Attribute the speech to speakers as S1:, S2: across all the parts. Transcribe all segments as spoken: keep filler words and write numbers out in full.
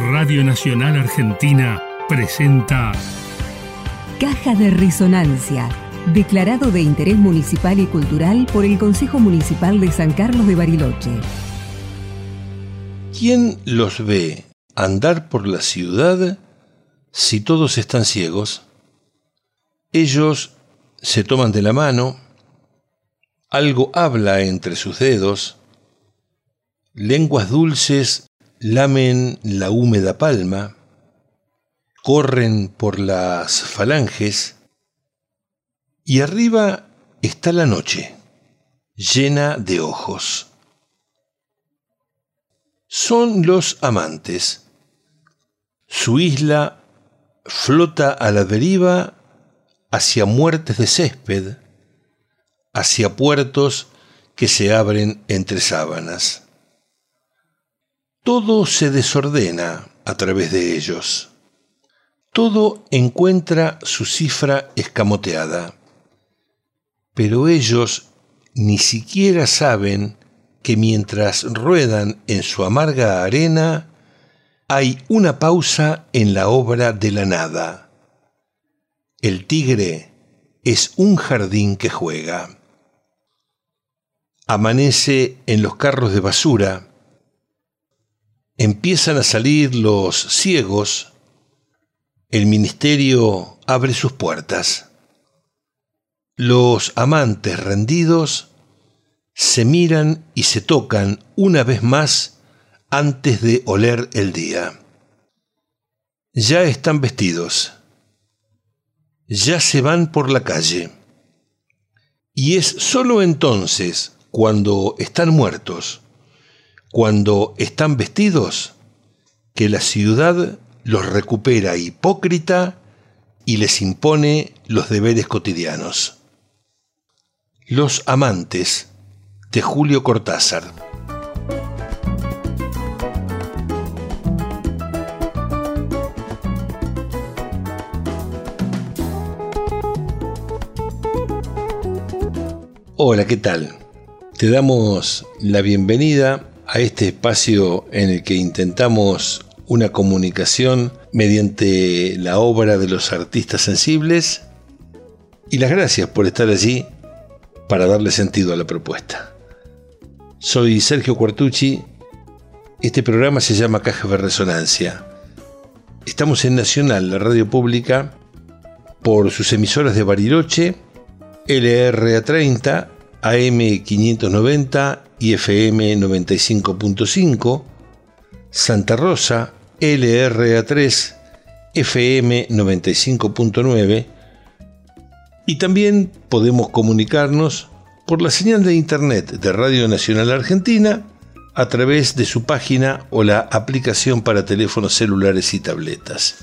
S1: Radio Nacional Argentina presenta
S2: Caja de Resonancia, declarado de interés municipal y cultural por el Consejo Municipal de San Carlos de Bariloche.
S3: ¿Quién los ve andar por la ciudad si todos están ciegos? Ellos se toman de la mano, algo habla entre sus dedos, lenguas dulces lamen la húmeda palma, corren por las falanges, y arriba está la noche, llena de ojos. Son los amantes. Su isla flota a la deriva hacia muertes de césped, hacia puertos que se abren entre sábanas. Todo se desordena a través de ellos. Todo encuentra su cifra escamoteada. Pero ellos ni siquiera saben que mientras ruedan en su amarga arena, hay una pausa en la obra de la nada. El tigre es un jardín que juega. Amanece en los carros de basura. Empiezan a salir los ciegos. El ministerio abre sus puertas. Los amantes rendidos se miran y se tocan una vez más antes de oler el día. Ya están vestidos. Ya se van por la calle. Y es sólo entonces, cuando están muertos, cuando están vestidos, que la ciudad los recupera hipócrita y les impone los deberes cotidianos. Los amantes, de Julio Cortázar. Hola, ¿qué tal? Te damos la bienvenida a este espacio en el que intentamos una comunicación mediante la obra de los artistas sensibles, y las gracias por estar allí para darle sentido a la propuesta. Soy Sergio Quartucci. Este programa se llama Caja de Resonancia. Estamos en Nacional, la radio pública, por sus emisoras de Bariloche, L R A treinta, A M quinientos noventa y F M noventa y cinco punto cinco, Santa Rosa, L R A tres, F M noventa y cinco punto nueve, y también podemos comunicarnos por la señal de internet de Radio Nacional Argentina a través de su página o la aplicación para teléfonos celulares y tabletas.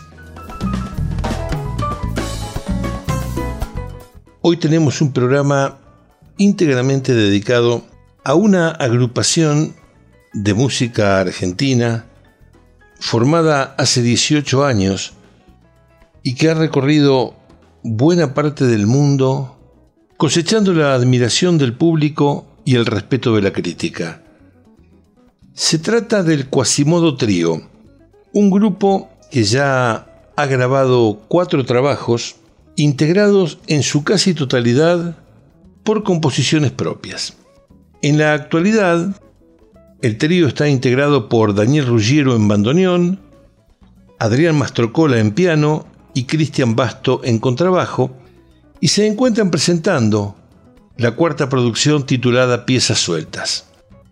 S3: Hoy tenemos un programa íntegramente dedicado a una agrupación de música argentina formada hace dieciocho años y que ha recorrido buena parte del mundo cosechando la admiración del público y el respeto de la crítica. Se trata del Quasimodo Trío, un grupo que ya ha grabado cuatro trabajos integrados en su casi totalidad por composiciones propias. En la actualidad, el trío está integrado por Daniel Ruggiero en bandoneón, Adrián Mastrocola en piano y Cristian Basto en contrabajo, y se encuentran presentando la cuarta producción titulada Piezas Sueltas.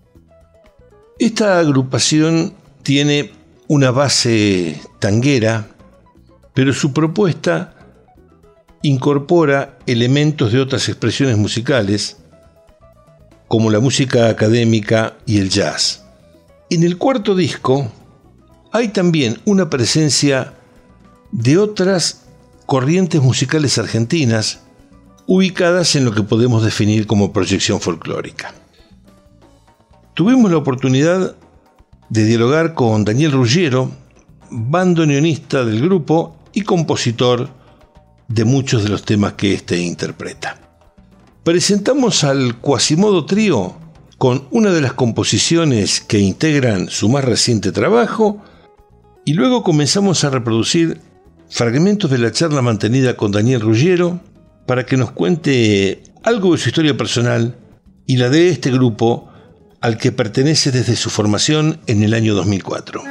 S3: Esta agrupación tiene una base tanguera, pero su propuesta incorpora elementos de otras expresiones musicales, como la música académica y el jazz. En el cuarto disco hay también una presencia de otras corrientes musicales argentinas ubicadas en lo que podemos definir como proyección folclórica. Tuvimos la oportunidad de dialogar con Daniel Ruggiero, bandoneonista del grupo y compositor de muchos de los temas que éste interpreta. Presentamos al Quasimodo Trío con una de las composiciones que integran su más reciente trabajo Y luego comenzamos a reproducir fragmentos de la charla mantenida con Daniel Ruggiero para que nos cuente algo de su historia personal y la de este grupo al que pertenece desde su formación en el año dos mil cuatro.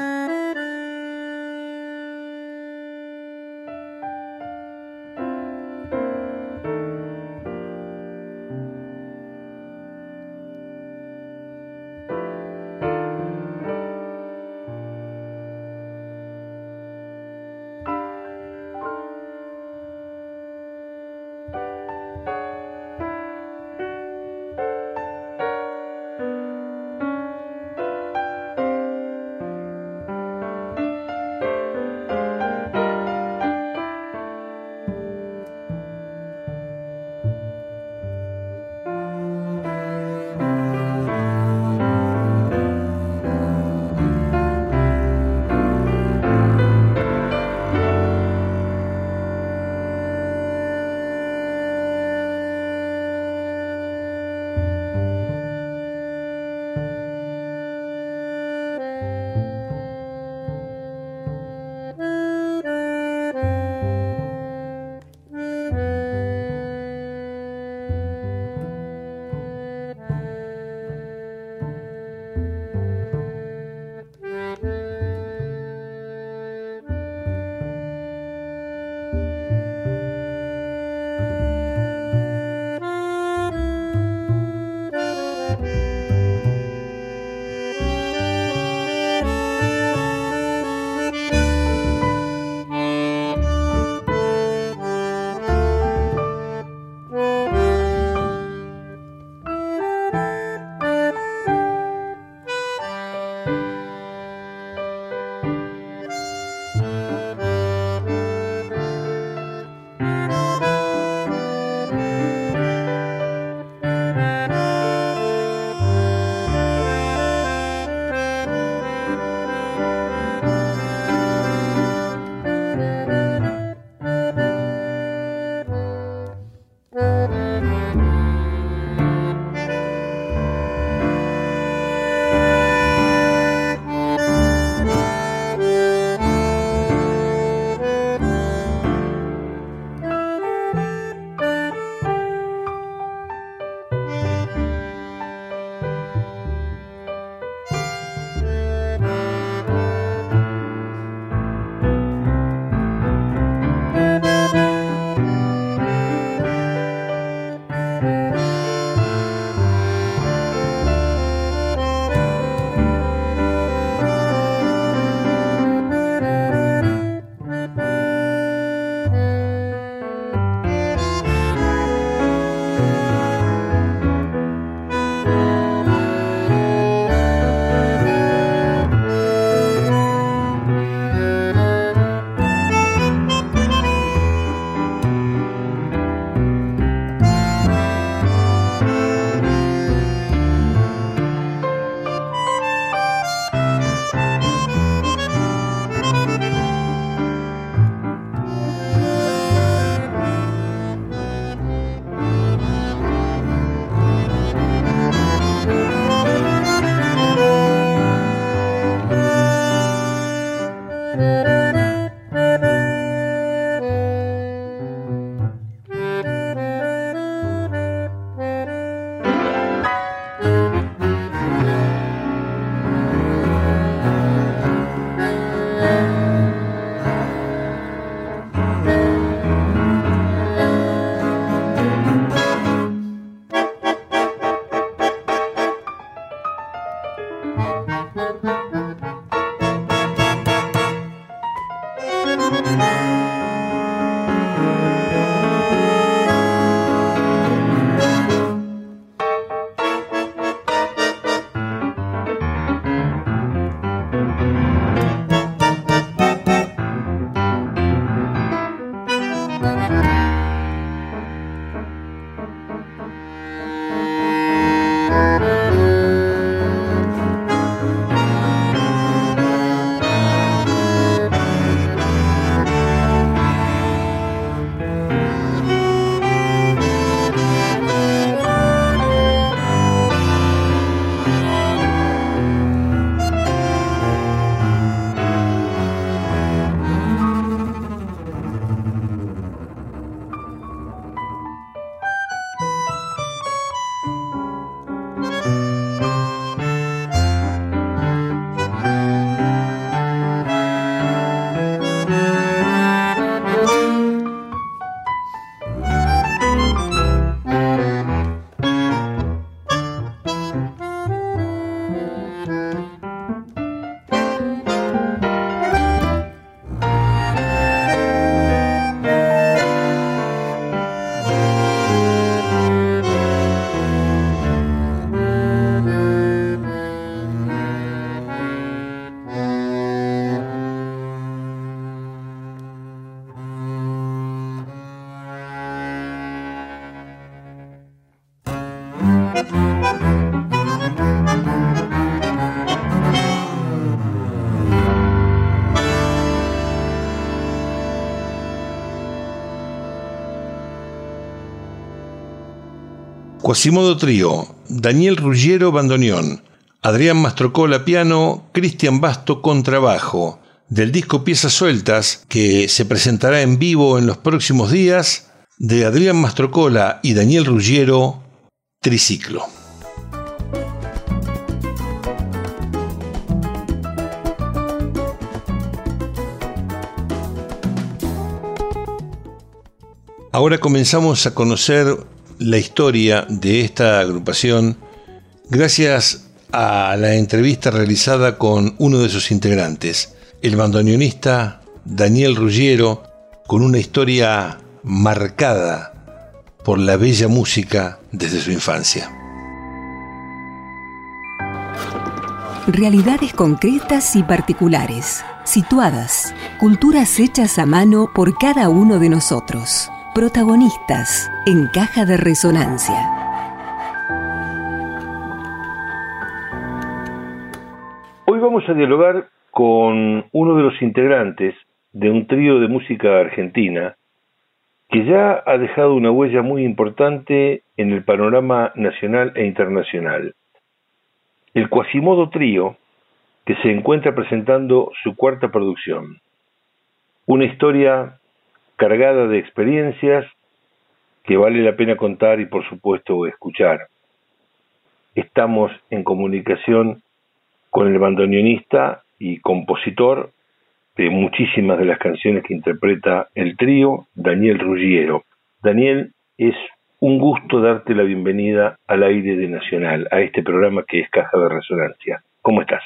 S3: Quasimodo Trío, Daniel Ruggiero bandoneón, Adrián Mastrocola piano, Cristian Basto contrabajo. Del disco Piezas Sueltas, que se presentará en vivo en los próximos días, de Adrián Mastrocola y Daniel Ruggiero, Triciclo. Ahora comenzamos a conocer la historia de esta agrupación gracias a la entrevista realizada con uno de sus integrantes, el bandoneonista Daniel Ruggiero, con una historia marcada por la bella música desde su infancia.
S2: Realidades concretas y particulares, situadas, culturas hechas a mano por cada uno de nosotros. Protagonistas en Caja de Resonancia.
S3: Hoy vamos a dialogar con uno de los integrantes de un trío de música argentina que ya ha dejado una huella muy importante en el panorama nacional e internacional. El Quasimodo Trío, que se encuentra presentando su cuarta producción. Una historia cargada de experiencias que vale la pena contar y, por supuesto, escuchar. Estamos en comunicación con el bandoneonista y compositor de muchísimas de las canciones que interpreta el trío, Daniel Ruggiero. Daniel, es un gusto darte la bienvenida al aire de Nacional, a este programa que es Caja de Resonancia. ¿Cómo estás?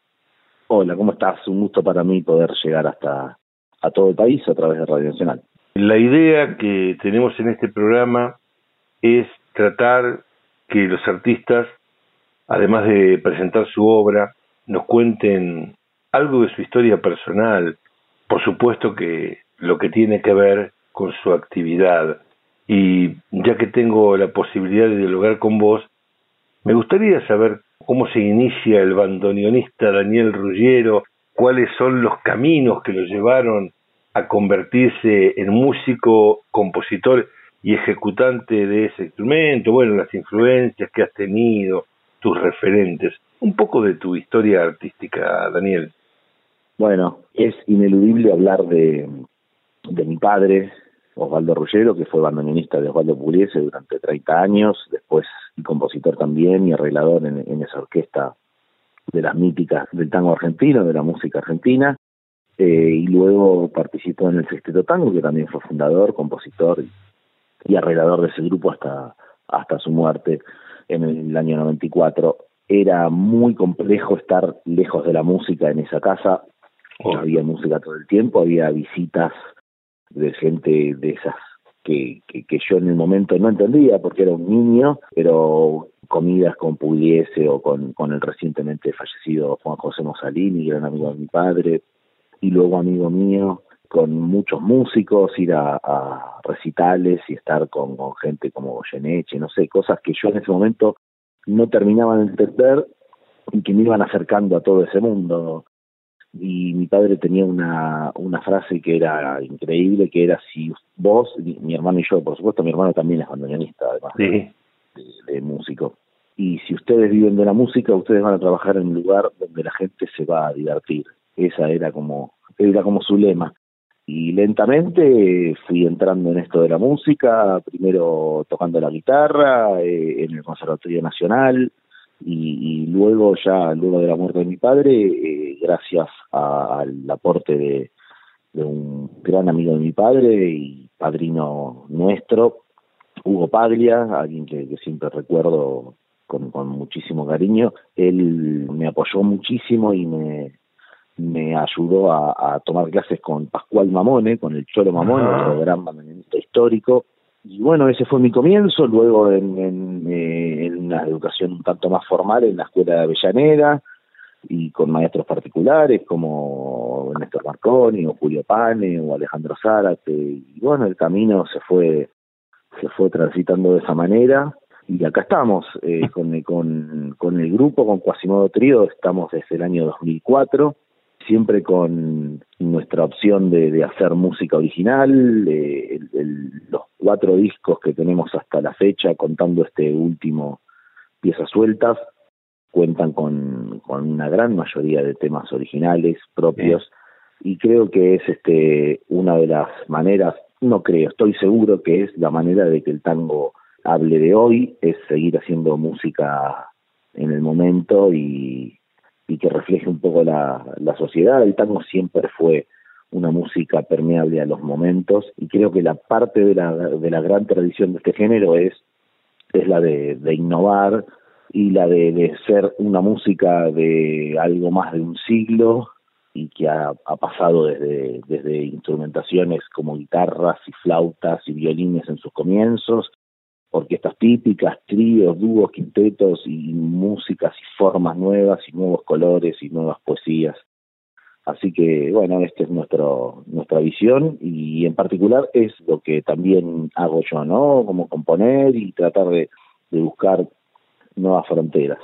S4: Hola, ¿cómo estás? Un gusto para mí poder llegar hasta a todo el país a través de Radio Nacional.
S3: La idea que tenemos en este programa es tratar que los artistas, además de presentar su obra, nos cuenten algo de su historia personal, por supuesto que lo que tiene que ver con su actividad. Y ya que tengo la posibilidad de dialogar con vos, me gustaría saber cómo se inicia el bandoneonista Daniel Ruggiero, cuáles son los caminos que lo llevaron a convertirse en músico, compositor y ejecutante de ese instrumento, bueno, las influencias que has tenido, tus referentes. Un poco de tu historia artística, Daniel.
S4: Bueno, es ineludible hablar de, de mi padre, Osvaldo Ruggiero, que fue bandoneonista de Osvaldo Pugliese durante treinta años, después compositor también y arreglador en, en esa orquesta de las míticas del tango argentino, de la música argentina. Eh, y luego participó en el Sexteto Tango, que también fue fundador, compositor y, y arreglador de ese grupo hasta, hasta su muerte en el año noventa y cuatro. Era muy complejo estar lejos de la música en esa casa. Oh. Había música todo el tiempo, había visitas de gente de esas que, que, que yo en el momento no entendía porque era un niño, pero comidas con Pugliese o con, con el recientemente fallecido Juan José Mosalini, gran amigo de mi padre, y luego amigo mío, con muchos músicos, ir a, a recitales y estar con, con gente como Goyeneche, no sé, cosas que yo en ese momento no terminaba de entender y que me iban acercando a todo ese mundo. Y mi padre tenía una, una frase que era increíble, que era: si vos, mi hermano y yo, por supuesto, mi hermano también es bandoneonista, además sí. de, de músico, y si ustedes viven de la música, ustedes van a trabajar en un lugar donde la gente se va a divertir. Esa era como, era como su lema. Y lentamente fui entrando en esto de la música, primero tocando la guitarra eh, en el Conservatorio Nacional, y, y luego ya, luego de la muerte de mi padre, eh, gracias a, al aporte de, de un gran amigo de mi padre y padrino nuestro, Hugo Paglia, alguien que, que siempre recuerdo con, con muchísimo cariño. Él me apoyó muchísimo y me... me ayudó a, a tomar clases con Pascual Mamone, con el Cholo Mamone, ah. otro gran bandoneonista histórico. Y bueno, ese fue mi comienzo. Luego en, en, eh, en una educación un tanto más formal en la Escuela de Avellaneda y con maestros particulares como Néstor Marconi o Julio Pane o Alejandro Zárate. Y bueno, el camino se fue se fue transitando de esa manera. Y acá estamos, eh, con, con, con el grupo, con Quasimodo Trío, estamos desde el año dos mil cuatro, siempre con nuestra opción de, de hacer música original. Eh, el, el, los cuatro discos que tenemos hasta la fecha, contando este último Piezas Sueltas, cuentan con, con una gran mayoría de temas originales, propios, y creo que es este una de las maneras, no creo, estoy seguro que es la manera de que el tango hable de hoy, es seguir haciendo música en el momento y, y que refleje un poco la, la sociedad. El tango siempre fue una música permeable a los momentos, y creo que la parte de la, de la gran tradición de este género es, es la de, de innovar, y la de, de ser una música de algo más de un siglo, y que ha, ha pasado desde, desde instrumentaciones como guitarras y flautas y violines en sus comienzos, orquestas típicas, tríos, dúos, quintetos, y músicas y formas nuevas y nuevos colores y nuevas poesías. Así que, bueno, esta es nuestro, nuestra visión, y en particular es lo que también hago yo, ¿no? Como componer y tratar de, de buscar nuevas fronteras.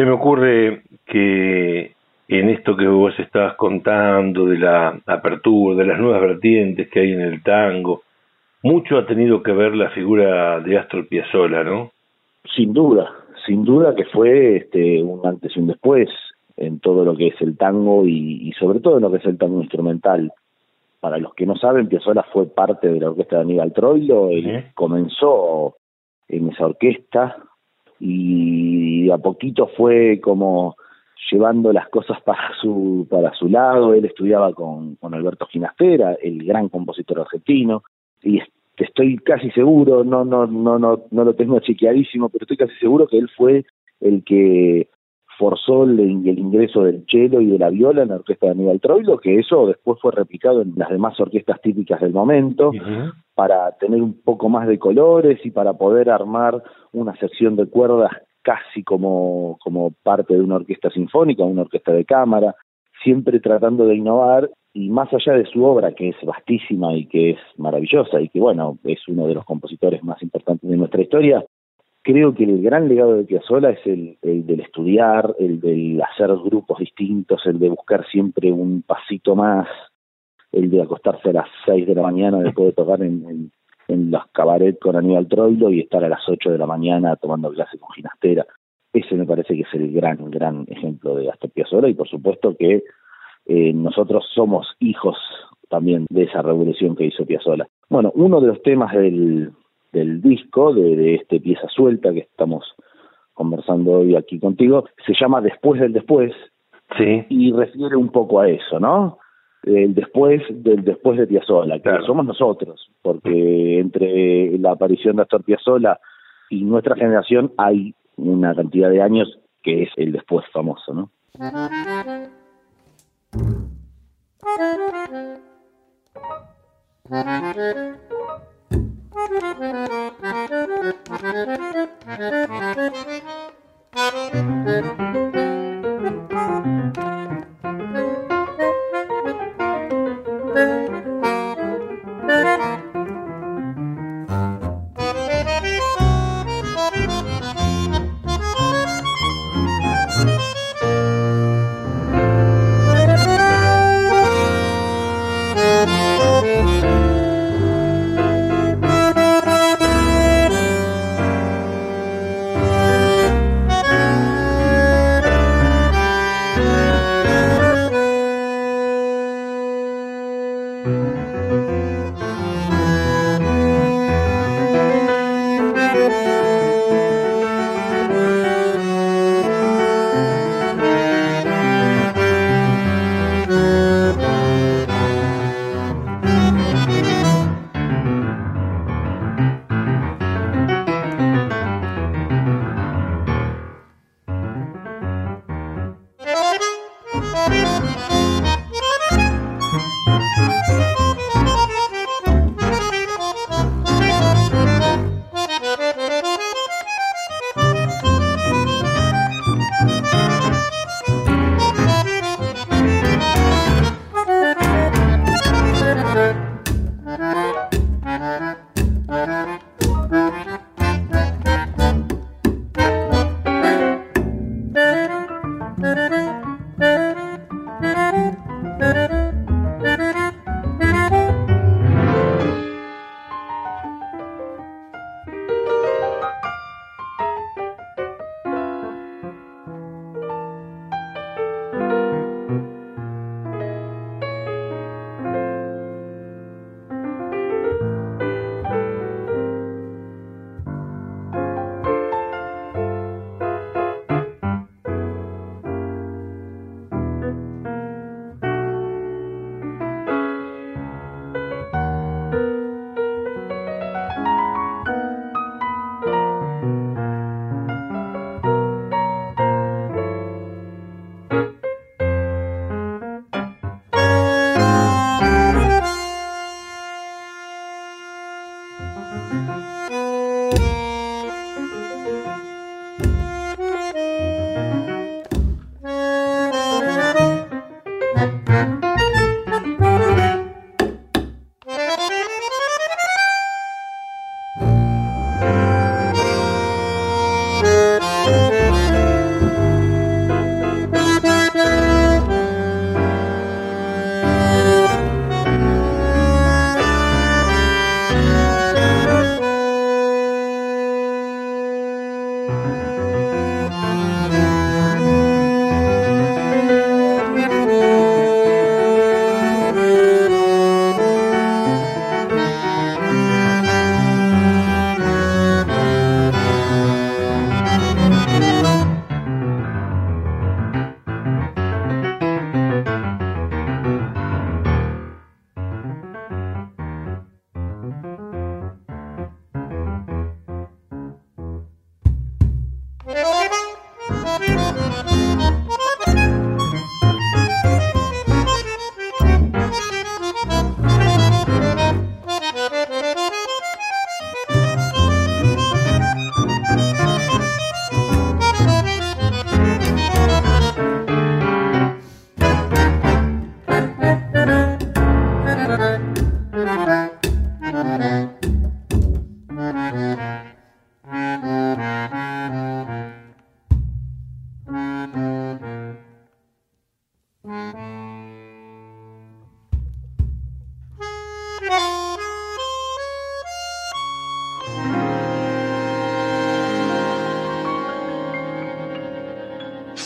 S3: me ocurre que en esto que vos estabas contando de la apertura, de las nuevas vertientes que hay en el tango, mucho ha tenido que ver la figura de Astor Piazzolla, ¿no?
S4: Sin duda, sin duda que fue este, un antes y un después en todo lo que es el tango y, y sobre todo en lo que es el tango instrumental. Para los que no saben, Piazzolla fue parte de la orquesta de Aníbal Troilo, él ¿Eh? comenzó en esa orquesta y a poquito fue como llevando las cosas para su para su lado. Él estudiaba con, con Alberto Ginastera, el gran compositor argentino, y estoy casi seguro, no no no no no lo tengo chequeadísimo, pero estoy casi seguro que él fue el que forzó el, el ingreso del cello y de la viola en la orquesta de Aníbal Troilo, que eso después fue replicado en las demás orquestas típicas del momento, uh-huh. para tener un poco más de colores y para poder armar una sección de cuerdas casi como, como parte de una orquesta sinfónica, una orquesta de cámara, siempre tratando de innovar, y más allá de su obra, que es vastísima y que es maravillosa, y que bueno, es uno de los compositores más importantes de nuestra historia, creo que el gran legado de Piazzolla es el, el del estudiar, el del hacer grupos distintos, el de buscar siempre un pasito más, el de acostarse a las seis de la mañana después de tocar en, en, en los cabaret con Aníbal Troilo y estar a las ocho de la mañana tomando clase con Ginastera. Ese me parece que es el gran, gran ejemplo de Astor Piazzolla, y por supuesto que eh, nosotros somos hijos también de esa revolución que hizo Piazzolla. Bueno, uno de los temas del... del disco, de, de este Pieza Suelta que estamos conversando hoy aquí contigo, se llama Después del Después, sí, y refiere un poco a eso, ¿no? El después del después de Piazzolla, que claro. somos nosotros, porque entre la aparición de Astor Piazzolla y nuestra generación hay una cantidad de años que es el después famoso, ¿no?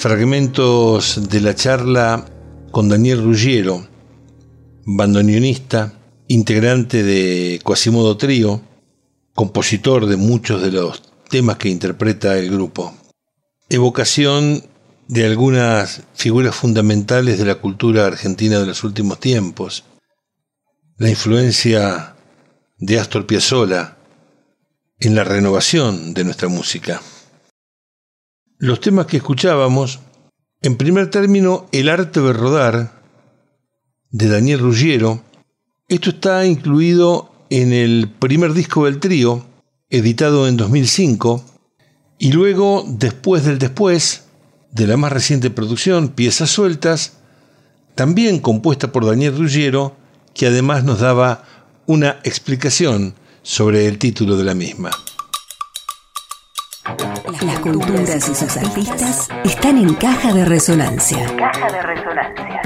S3: fragmentos de la charla con Daniel Ruggiero, bandoneonista, integrante de Quasimodo Trío, compositor de muchos de los temas que interpreta el grupo. Evocación de algunas figuras fundamentales de la cultura argentina de los últimos tiempos. La influencia de Astor Piazzolla en la renovación de nuestra música. Los temas que escuchábamos, en primer término, El arte de rodar, de Daniel Ruggiero. Esto está incluido en el primer disco del trío, editado en dos mil cinco, y luego, Después del Después, de la más reciente producción, Piezas Sueltas, también compuesta por Daniel Ruggiero, que además nos daba una explicación sobre el título de la misma.
S2: Las culturas y sus artistas están en Caja de Resonancia. Caja de Resonancia.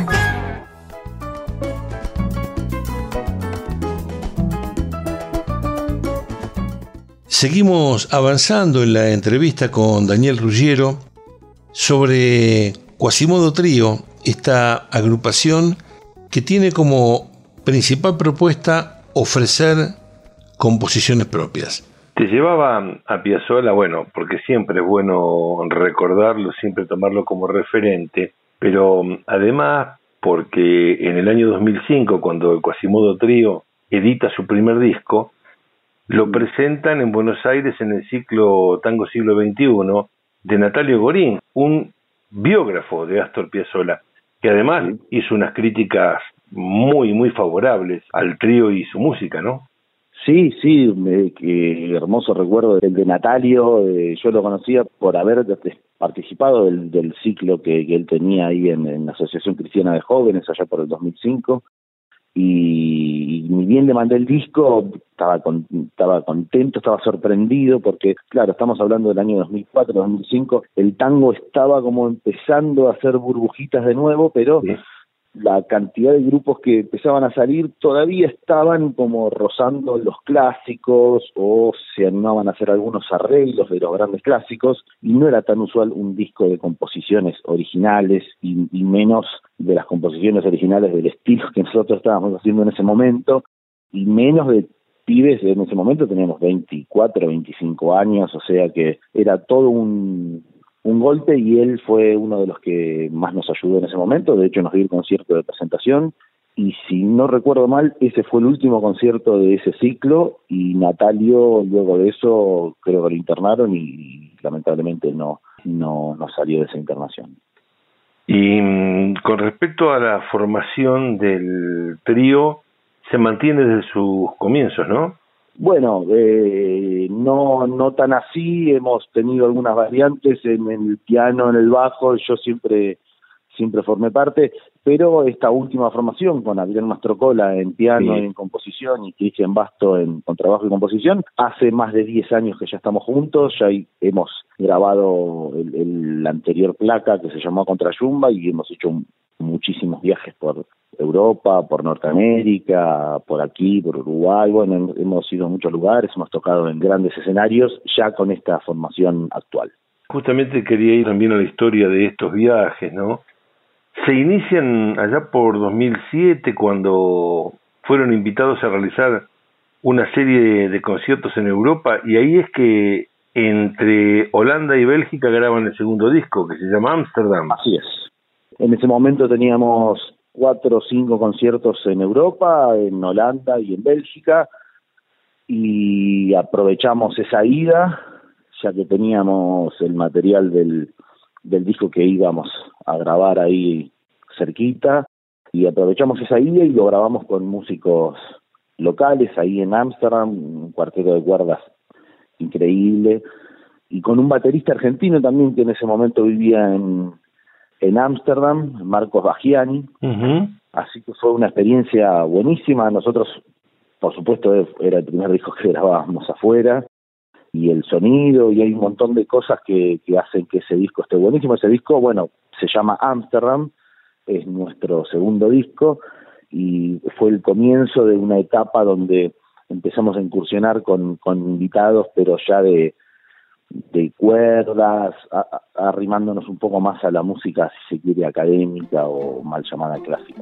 S3: Seguimos avanzando en la entrevista con Daniel Ruggiero sobre Quasimodo Trío, esta agrupación que tiene como principal propuesta ofrecer composiciones propias.
S5: Te llevaba a Piazzolla, bueno, porque siempre es bueno recordarlo, siempre tomarlo como referente, pero además porque en el año dos mil cinco, cuando el Quasimodo Trío edita su primer disco, lo presentan en Buenos Aires en el ciclo Tango Siglo veintiuno de Natalio Gorín, un biógrafo de Astor Piazzolla, que además hizo unas críticas muy, muy favorables al trío y su música, ¿no?
S4: Sí, sí, me, que hermoso recuerdo el de Natalio. Eh, yo lo conocía por haber participado del, del ciclo que, que él tenía ahí en, en la Asociación Cristiana de Jóvenes allá por el dos mil cinco. Y, y ni bien le mandé el disco, estaba, con, estaba contento, estaba sorprendido, porque claro, estamos hablando del año dos mil cuatro, dos mil cinco, el tango estaba como empezando a hacer burbujitas de nuevo, pero sí, la cantidad de grupos que empezaban a salir todavía estaban como rozando los clásicos o se animaban a hacer algunos arreglos de los grandes clásicos, y no era tan usual un disco de composiciones originales y, y menos de las composiciones originales del estilo que nosotros estábamos haciendo en ese momento, y menos de pibes. En ese momento teníamos veinticuatro, veinticinco años, o sea que era todo un... un golpe, y él fue uno de los que más nos ayudó en ese momento. De hecho, nos dio el concierto de presentación, y si no recuerdo mal, ese fue el último concierto de ese ciclo, y Natalio, luego de eso, creo que lo internaron y lamentablemente no, no, no salió de esa internación.
S5: Y con respecto a la formación del trío, se mantiene desde sus comienzos, ¿no?
S4: Bueno, eh, no no tan así. Hemos tenido algunas variantes en, en el piano, en el bajo. Yo siempre siempre formé parte, pero esta última formación con Adrián Mastrocola en piano sí. y en composición, y Cristian Basto en contrabajo y composición, hace más de diez años que ya estamos juntos. Ya hemos grabado el, el anterior placa que se llamó Contrayumba, y hemos hecho un, muchísimos viajes por Europa, por Norteamérica, por aquí, por Uruguay. Bueno, hemos ido a muchos lugares, hemos tocado en grandes escenarios ya con esta formación actual.
S5: Justamente quería ir también a la historia de estos viajes, ¿no? Se inician allá por dos mil siete, cuando fueron invitados a realizar una serie de conciertos en Europa, y ahí es que entre Holanda y Bélgica graban el segundo disco, que se llama Ámsterdam.
S4: Así es. En ese momento teníamos cuatro o cinco conciertos en Europa, en Holanda y en Bélgica, y aprovechamos esa ida, ya que teníamos el material del, del disco que íbamos a grabar ahí cerquita, y aprovechamos esa ida y lo grabamos con músicos locales ahí en Ámsterdam, un cuarteto de cuerdas increíble, y con un baterista argentino también que en ese momento vivía en en Ámsterdam, Marcos Bagiani. Uh-huh. Así que fue una experiencia buenísima. Nosotros, por supuesto, era el primer disco que grabábamos afuera, y el sonido, y hay un montón de cosas que, que hacen que ese disco esté buenísimo. Ese disco, bueno, se llama Ámsterdam, es nuestro segundo disco, y fue el comienzo de una etapa donde empezamos a incursionar con, con invitados, pero ya de de cuerdas, a, a, arrimándonos un poco más a la música, si se quiere, académica o mal llamada clásica.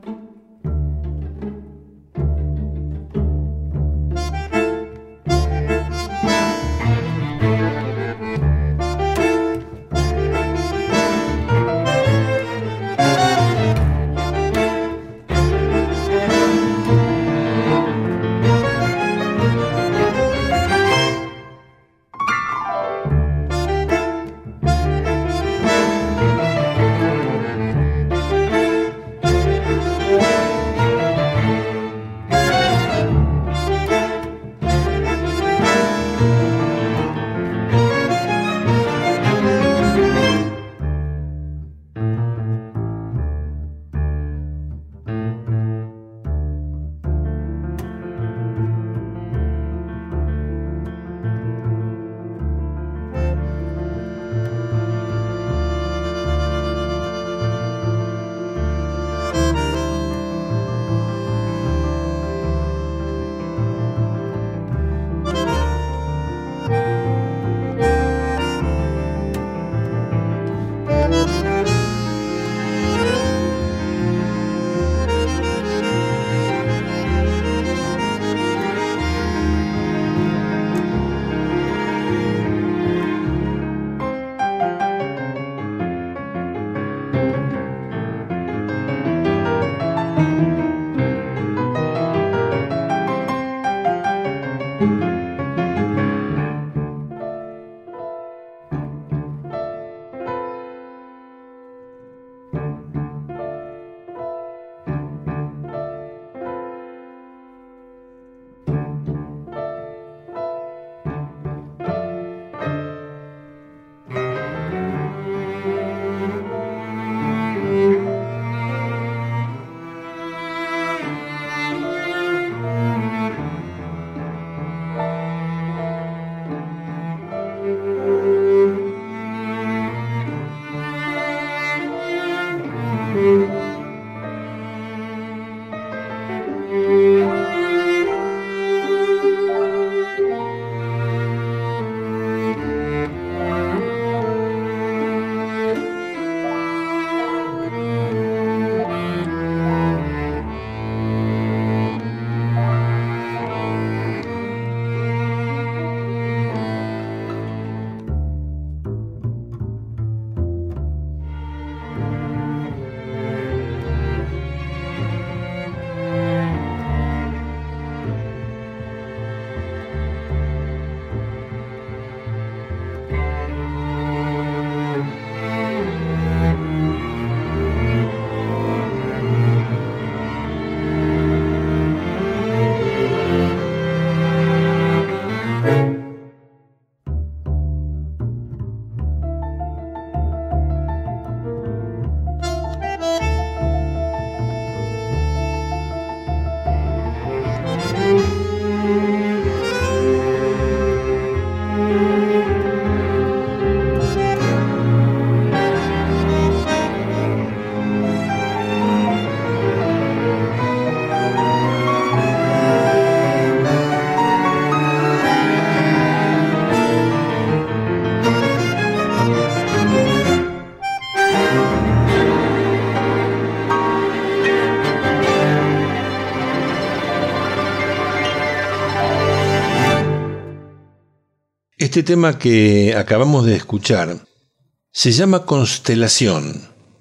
S3: Este tema que acabamos de escuchar se llama Constelación.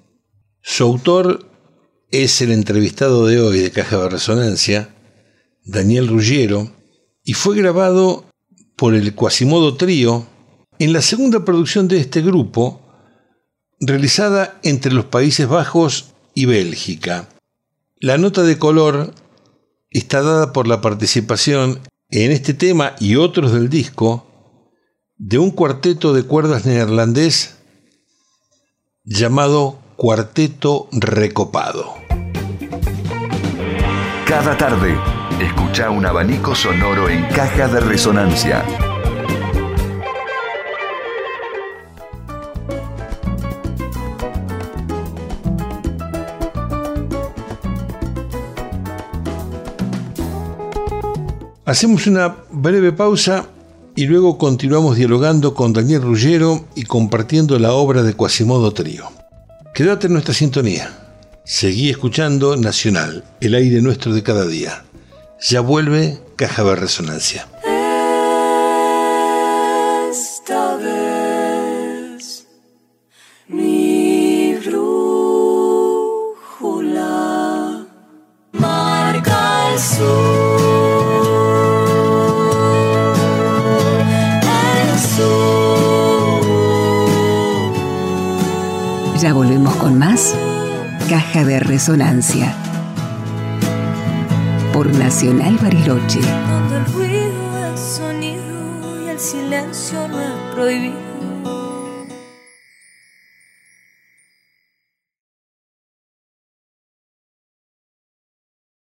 S3: Su autor es el entrevistado de hoy de Caja de Resonancia, Daniel Ruggiero, y fue grabado por el Quasimodo Trío en la segunda producción de este grupo, realizada entre los Países Bajos y Bélgica. La nota de color está dada por la participación en este tema y otros del disco de un cuarteto de cuerdas neerlandés llamado Cuarteto Recopado.
S6: Cada tarde, escucha un abanico sonoro en Caja de Resonancia.
S3: Hacemos una breve pausa y luego continuamos dialogando con Daniel Ruggiero y compartiendo la obra de Quasimodo Trío. Quédate en nuestra sintonía. Seguí escuchando Nacional, el aire nuestro de cada día. Ya vuelve Caja de Resonancia.
S7: Esta vez mi brújula marca el sur.
S2: Ya volvemos con más Caja de Resonancia por Nacional Bariloche.
S7: Donde el ruido es sonido y el silencio no es prohibido.